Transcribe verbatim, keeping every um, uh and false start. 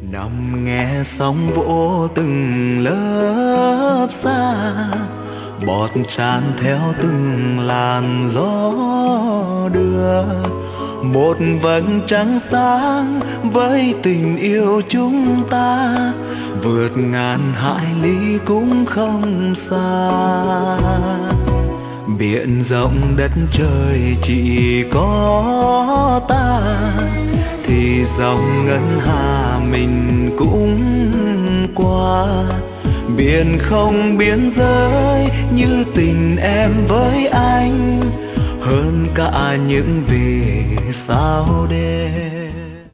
Nằm nghe sóng vỗ từng lớp xa, bọt tràn theo từng làn gió đưa. Một vầng trăng sáng với tình yêu chúng ta, vượt ngàn hải lý cũng không xa. Biển rộng đất trời chỉ có ta, thì dòng ngân hà mình cũng qua. Biển không biên giới như tình em với anh, hơn cả những vì sao đêm.